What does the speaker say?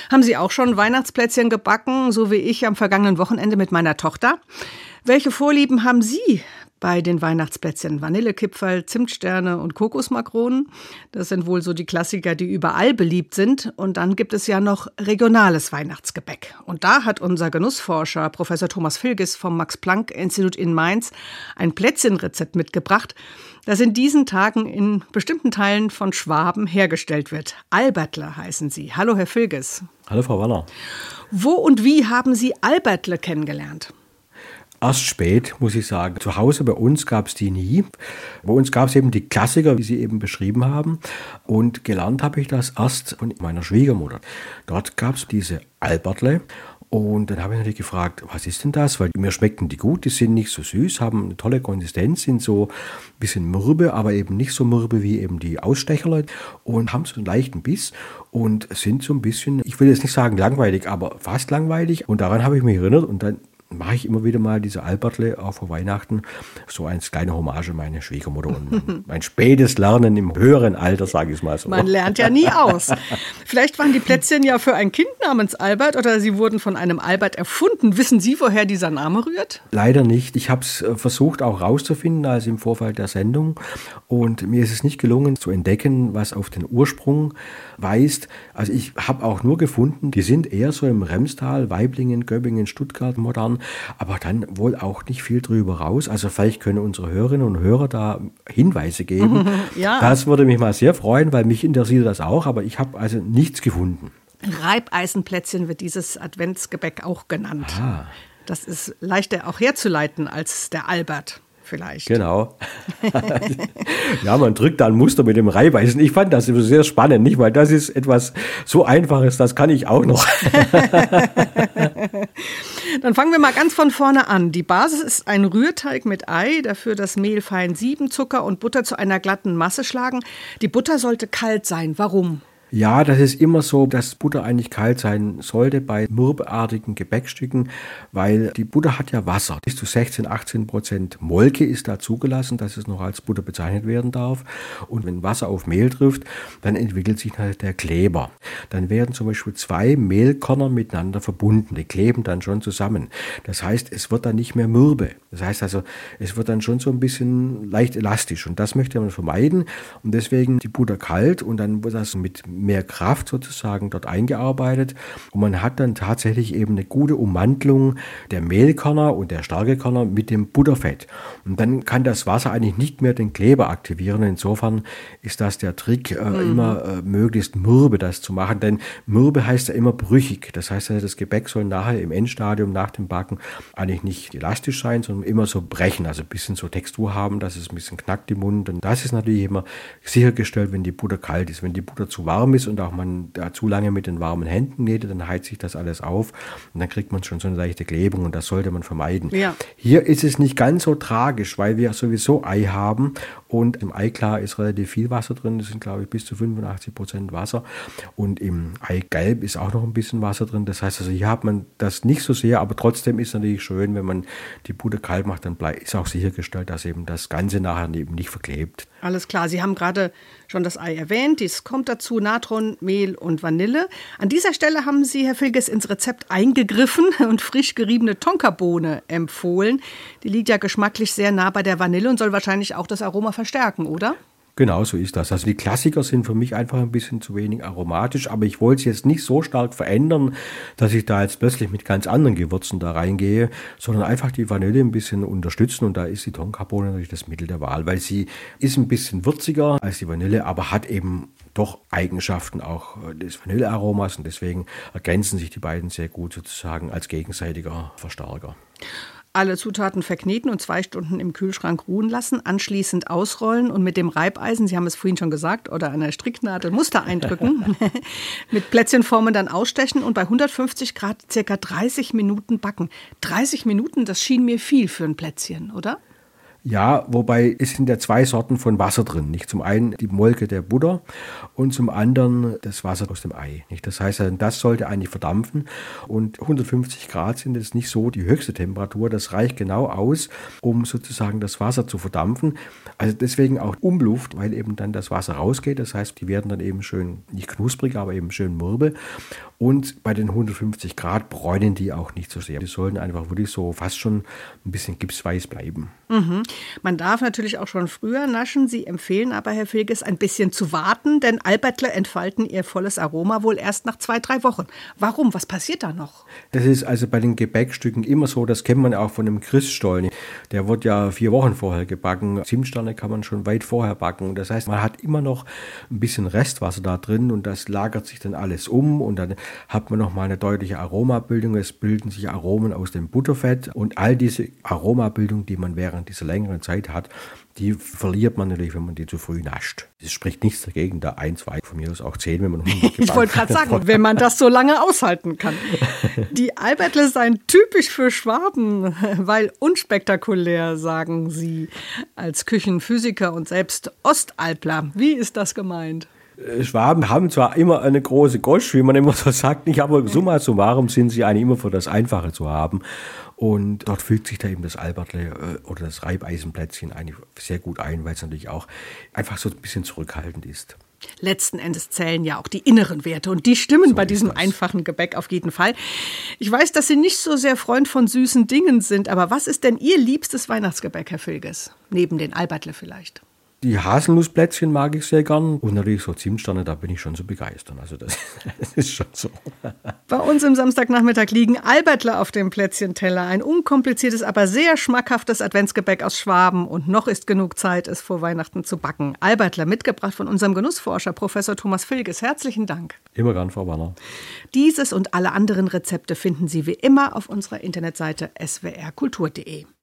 Haben Sie auch schon Weihnachtsplätzchen gebacken, so wie ich am vergangenen Wochenende mit meiner Tochter? Welche Vorlieben haben Sie bei den Weihnachtsplätzchen? Vanillekipferl, Zimtsterne und Kokosmakronen. Das sind wohl so die Klassiker, die überall beliebt sind. Und dann gibt es ja noch regionales Weihnachtsgebäck. Und da hat unser Genussforscher Professor Thomas Filges vom Max-Planck-Institut in Mainz ein Plätzchenrezept mitgebracht, das in diesen Tagen in bestimmten Teilen von Schwaben hergestellt wird. Albertle heißen sie. Hallo, Herr Filges. Hallo, Frau Waller. Wo und wie haben Sie Albertle kennengelernt? Erst spät, muss ich sagen. Zu Hause bei uns gab es die nie. Bei uns gab es eben die Klassiker, wie Sie eben beschrieben haben. Und gelernt habe ich das erst von meiner Schwiegermutter. Dort gab es diese Albertle. Und dann habe ich natürlich gefragt, was ist denn das? Weil mir schmeckten die gut, die sind nicht so süß, haben eine tolle Konsistenz, sind so ein bisschen mürbe, aber eben nicht so mürbe wie eben die Ausstecherle und haben so einen leichten Biss und sind so ein bisschen, ich will jetzt nicht sagen langweilig, aber fast langweilig. Und daran habe ich mich erinnert und dann mache ich immer wieder mal diese Albertle auch vor Weihnachten, so als kleine Hommage an meine Schwiegermutter und mein spätes Lernen im höheren Alter, sage ich es mal so. Man lernt ja nie aus. Vielleicht waren die Plätzchen ja für ein Kind namens Albert oder sie wurden von einem Albert erfunden. Wissen Sie, woher dieser Name rührt? Leider nicht. Ich habe es versucht auch rauszufinden, also im Vorfeld der Sendung. Und mir ist es nicht gelungen zu entdecken, was auf den Ursprung weist. Also ich habe auch nur gefunden, die sind eher so im Remstal, Waiblingen, Göppingen, Stuttgart modern, aber dann wohl auch nicht viel drüber raus. Also vielleicht können unsere Hörerinnen und Hörer da Hinweise geben. Ja. Das würde mich mal sehr freuen, weil mich interessiert das auch, aber ich habe also nichts gefunden. Reibeisenplätzchen wird dieses Adventsgebäck auch genannt. Ah. Das ist leichter auch herzuleiten als der Albert. Vielleicht. Genau. Ja, man drückt da ein Muster mit dem Reibeisen. Ich fand das sehr spannend, nicht? Weil das ist etwas so Einfaches, das kann ich auch noch. Dann fangen wir mal ganz von vorne an. Die Basis ist ein Rührteig mit Ei, dafür das Mehl fein sieben, Zucker und Butter zu einer glatten Masse schlagen. Die Butter sollte kalt sein. Warum? Ja, das ist immer so, dass Butter eigentlich kalt sein sollte bei mürbeartigen Gebäckstücken, weil die Butter hat ja Wasser. Bis zu 16-18% Molke ist da zugelassen, dass es noch als Butter bezeichnet werden darf. Und wenn Wasser auf Mehl trifft, dann entwickelt sich halt der Kleber. Dann werden zum Beispiel zwei Mehlkörner miteinander verbunden. Die kleben dann schon zusammen. Das heißt, es wird dann nicht mehr mürbe. Das heißt also, es wird dann schon so ein bisschen leicht elastisch. Und das möchte man vermeiden. Und deswegen die Butter kalt und dann wird das mit mehr Kraft sozusagen dort eingearbeitet und man hat dann tatsächlich eben eine gute Ummantelung der Mehlkörner und der Stärkekörner mit dem Butterfett. Und dann kann das Wasser eigentlich nicht mehr den Kleber aktivieren. Insofern ist das der Trick, immer möglichst mürbe das zu machen, denn mürbe heißt ja immer brüchig. Das heißt, das Gebäck soll nachher im Endstadium nach dem Backen eigentlich nicht elastisch sein, sondern immer so brechen, also ein bisschen so Textur haben, dass es ein bisschen knackt im Mund. Und das ist natürlich immer sichergestellt, wenn die Butter kalt ist. Wenn die Butter zu warm ist und auch man da zu lange mit den warmen Händen knetet, dann heizt sich das alles auf und dann kriegt man schon so eine leichte Klebung und das sollte man vermeiden. Ja. Hier ist es nicht ganz so tragisch, weil wir sowieso Ei haben und im Eiklar ist relativ viel Wasser drin, das sind glaube ich bis zu 85% Wasser und im Eigelb ist auch noch ein bisschen Wasser drin, das heißt also hier hat man das nicht so sehr, aber trotzdem ist es natürlich schön, wenn man die Butter kalt macht, dann ist auch sichergestellt, dass eben das Ganze nachher eben nicht verklebt. Alles klar, Sie haben gerade schon das Ei erwähnt, dies kommt dazu, Natron, Mehl und Vanille. An dieser Stelle haben Sie, Herr Filges, ins Rezept eingegriffen und frisch geriebene Tonkabohne empfohlen. Die liegt ja geschmacklich sehr nah bei der Vanille und soll wahrscheinlich auch das Aroma verstärken, oder? Genau, so ist das. Also die Klassiker sind für mich einfach ein bisschen zu wenig aromatisch, aber ich wollte es jetzt nicht so stark verändern, dass ich da jetzt plötzlich mit ganz anderen Gewürzen da reingehe, sondern einfach die Vanille ein bisschen unterstützen und da ist die Tonkabohne natürlich das Mittel der Wahl, weil sie ist ein bisschen würziger als die Vanille, aber hat eben doch Eigenschaften auch des Vanillearomas und deswegen ergänzen sich die beiden sehr gut sozusagen als gegenseitiger Verstärker. Alle Zutaten verkneten und 2 Stunden im Kühlschrank ruhen lassen, anschließend ausrollen und mit dem Reibeisen, Sie haben es vorhin schon gesagt, oder einer Stricknadel Muster eindrücken, mit Plätzchenformen dann ausstechen und bei 150 Grad ca. 30 Minuten backen. 30 Minuten, das schien mir viel für ein Plätzchen, oder? Ja, wobei es sind ja 2 Sorten von Wasser drin. Nicht? Zum einen die Molke der Butter und zum anderen das Wasser aus dem Ei. Nicht? Das heißt, das sollte eigentlich verdampfen und 150 Grad sind jetzt nicht so die höchste Temperatur. Das reicht genau aus, um sozusagen das Wasser zu verdampfen. Also deswegen auch Umluft, weil eben dann das Wasser rausgeht. Das heißt, die werden dann eben schön, nicht knusprig, aber eben schön mürbe. Und bei den 150 Grad bräunen die auch nicht so sehr. Die sollen einfach wirklich so fast schon ein bisschen gipsweiß bleiben. Mhm. Man darf natürlich auch schon früher naschen. Sie empfehlen aber, Herr Vilges, ein bisschen zu warten, denn Albertle entfalten ihr volles Aroma wohl erst nach 2-3 Wochen. Warum? Was passiert da noch? Das ist also bei den Gebäckstücken immer so, das kennt man auch von einem Christstollen. Der wird ja 4 Wochen vorher gebacken. Zimtsterne kann man schon weit vorher backen. Das heißt, man hat immer noch ein bisschen Restwasser da drin und das lagert sich dann alles um und dann hat man noch mal eine deutliche Aromabildung. Es bilden sich Aromen aus dem Butterfett und all diese Aromabildung, die man während dieser längeren Zeit hat, die verliert man natürlich, wenn man die zu früh nascht. Es spricht nichts dagegen, da 1, 2, von mir aus auch 10, wenn man noch nicht Ich wollte gerade sagen, wenn man das so lange aushalten kann. Die Albertle seien typisch für Schwaben, weil unspektakulär, sagen Sie, als Küchenphysiker und selbst Ostalpler. Wie ist das gemeint? Schwaben haben zwar immer eine große Gosch, wie man immer so sagt, nicht, aber summa summarum sind sie eigentlich immer für das Einfache zu haben. Und dort fügt sich da eben das Albertle oder das Reibeisenplätzchen eigentlich sehr gut ein, weil es natürlich auch einfach so ein bisschen zurückhaltend ist. Letzten Endes zählen ja auch die inneren Werte und die stimmen so bei diesem einfachen Gebäck auf jeden Fall. Ich weiß, dass Sie nicht so sehr Freund von süßen Dingen sind, aber was ist denn Ihr liebstes Weihnachtsgebäck, Herr Vilges? Neben den Albertle vielleicht. Die Haselnussplätzchen mag ich sehr gern und natürlich so Zimtsterne, da bin ich schon so begeistert. Also das ist schon so. Bei uns im Samstagnachmittag liegen Albertle auf dem Plätzchenteller. Ein unkompliziertes, aber sehr schmackhaftes Adventsgebäck aus Schwaben. Und noch ist genug Zeit, es vor Weihnachten zu backen. Albertle, mitgebracht von unserem Genussforscher Professor Thomas Vilges. Herzlichen Dank. Immer gern, Frau Wanner. Dieses und alle anderen Rezepte finden Sie wie immer auf unserer Internetseite swrkultur.de.